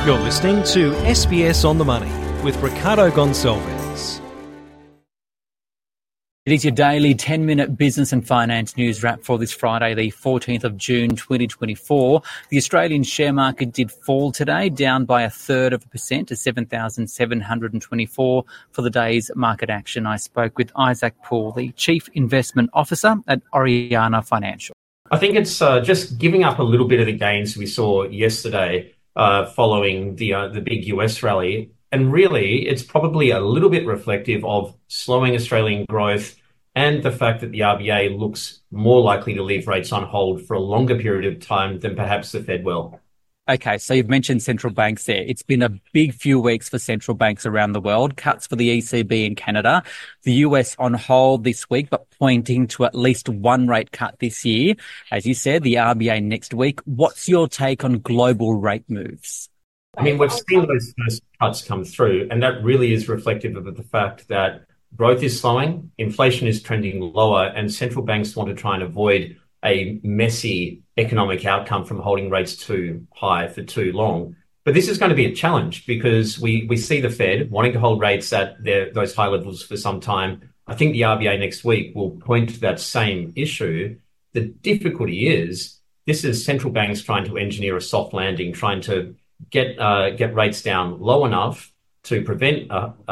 You're listening to SBS On The Money with Ricardo Gonçalves. It is your daily 10-minute business and finance news wrap for this Friday, the 14th of June 2024. The Australian share market did fall today, down by 0.33% to 7,724 for the day's market action. I spoke with Isaac Poole, the Chief Investment Officer at Oriana Financial. I think it's just giving up a little bit of the gains we saw yesterday following the big US rally. And really, it's probably a little bit reflective of slowing Australian growth and the fact that the RBA looks more likely to leave rates on hold for a longer period of time than perhaps the Fed will. Okay, so you've mentioned central banks there. It's been a big few weeks for central banks around the world. Cuts for the ECB in Canada. The US on hold this week, but pointing to at least one rate cut this year. As you said, the RBA next week. What's your take on global rate moves? I mean, we've seen those first cuts come through, and that really is reflective of the fact that growth is slowing, inflation is trending lower, and central banks want to try and avoid a messy economic outcome from holding rates too high for too long. But this is going to be a challenge because we see the Fed wanting to hold rates at those high levels for some time. I think the RBA next week will point to that same issue. The difficulty is this is central banks trying to engineer a soft landing, trying to get rates down low enough to prevent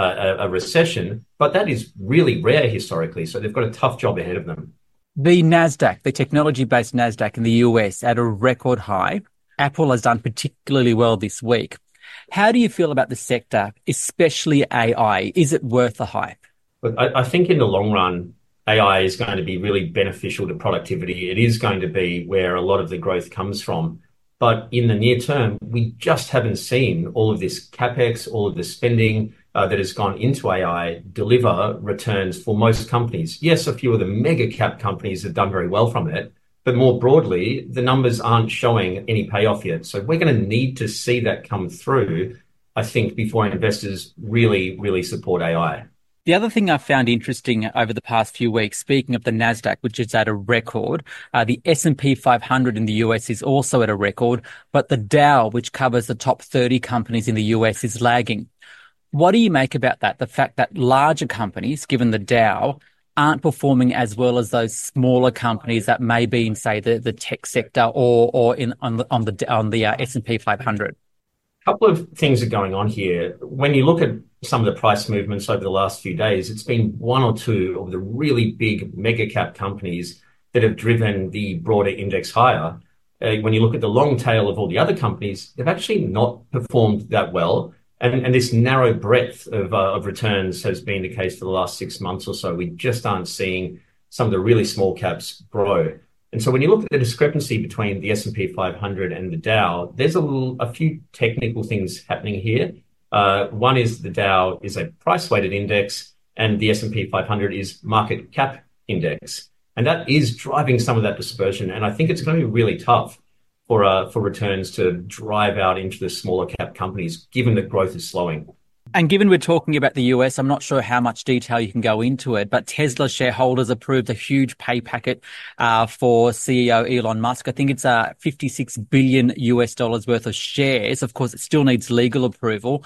a recession, but that is really rare historically, so they've got a tough job ahead of them. The NASDAQ, the technology-based NASDAQ in the US at a record high. Apple has done particularly well this week. How do you feel about the sector, especially AI? Is it worth the hype? But I think in the long run, AI is going to be really beneficial to productivity. It is going to be where a lot of the growth comes from. But in the near term, we just haven't seen all of this CapEx, all of the spending that has gone into AI deliver returns for most companies. Yes, a few of the mega cap companies have done very well from it, but more broadly, the numbers aren't showing any payoff yet. So we're going to need to see that come through, I think, before investors really support AI. The other thing I found interesting over the past few weeks, speaking of the NASDAQ, which is at a record, the S&P 500 in the US is also at a record, but the Dow, which covers the top 30 companies in the US, is lagging. What do you make about that? The fact that larger companies, given the Dow, aren't performing as well as those smaller companies that may be in, say, the tech sector or on the S&P 500. A couple of things are going on here. When you look at some of the price movements over the last few days, it's been one or two of the really big mega cap companies that have driven the broader index higher. When you look at the long tail of all the other companies, they've actually not performed that well. And this narrow breadth of returns has been the case for the last 6 months or so. We just aren't seeing some of the really small caps grow. And so when you look at the discrepancy between the S&P 500 and the Dow, there's a few technical things happening here. One is the Dow is a price-weighted index and the S&P 500 is market cap index. And that is driving some of that dispersion. And I think it's going to be really tough for returns to drive out into the smaller cap companies, given that growth is slowing. And given we're talking about the US, I'm not sure how much detail you can go into it, but Tesla shareholders approved a huge pay packet for CEO Elon Musk. I think it's $56 billion worth of shares. Of course, it still needs legal approval.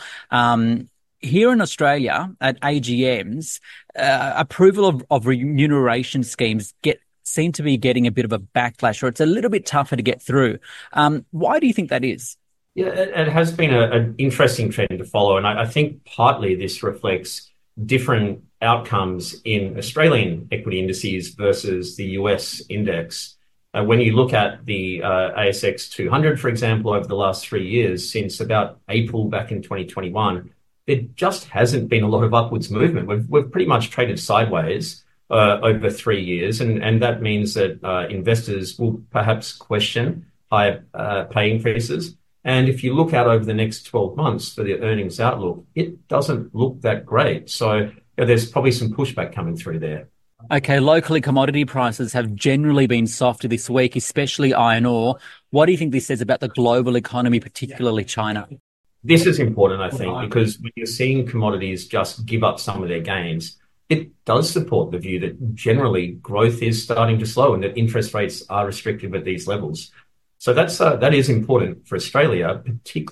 Here in Australia, at AGMs, approval of remuneration schemes seem to be getting a bit of a backlash, or it's a little bit tougher to get through. Why do you think that is? Yeah, it has been an interesting trend to follow. And I think partly this reflects different outcomes in Australian equity indices versus the US index. When you look at the ASX 200, for example, over the last 3 years, since about April back in 2021, there just hasn't been a lot of upwards movement. We've pretty much traded sideways over 3 years. And that means that investors will perhaps question higher pay increases. And if you look out over the next 12 months for the earnings outlook, it doesn't look that great. So there's probably some pushback coming through there. Okay, locally commodity prices have generally been softer this week, especially iron ore. What do you think this says about the global economy, particularly China? This is important, I think, because when you're seeing commodities just give up some of their gains, it does support the view that generally growth is starting to slow and that interest rates are restrictive at these levels. So that is important for Australia, particularly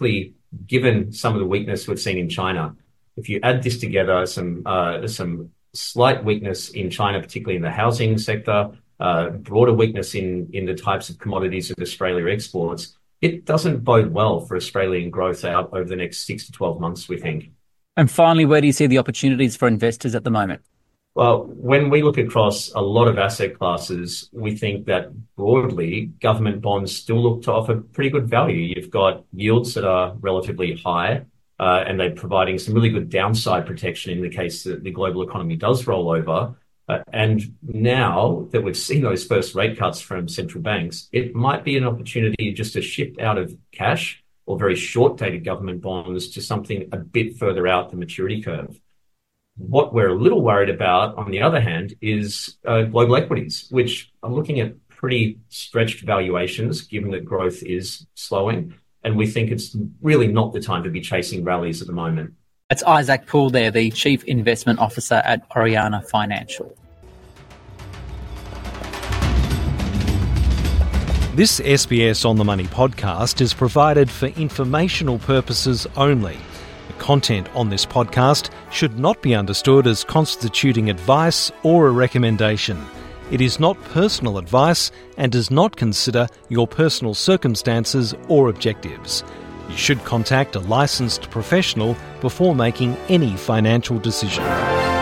given some of the weakness we've seen in China. If you add this together, some slight weakness in China, particularly in the housing sector, broader weakness in the types of commodities that Australia exports, it doesn't bode well for Australian growth out over the next 6 to 12 months, we think. And finally, where do you see the opportunities for investors at the moment? Well, when we look across a lot of asset classes, we think that broadly government bonds still look to offer pretty good value. You've got yields that are relatively high, and they're providing some really good downside protection in the case that the global economy does roll over. And now that we've seen those first rate cuts from central banks, it might be an opportunity just to shift out of cash or very short-dated government bonds to something a bit further out the maturity curve. What we're a little worried about, on the other hand, is global equities, which are looking at pretty stretched valuations, given that growth is slowing. And we think it's really not the time to be chasing rallies at the moment. That's Isaac Poole there, the Chief Investment Officer at Oriana Financial. This SBS On The Money podcast is provided for informational purposes only. The content on this podcast should not be understood as constituting advice or a recommendation. It is not personal advice and does not consider your personal circumstances or objectives. You should contact a licensed professional before making any financial decision.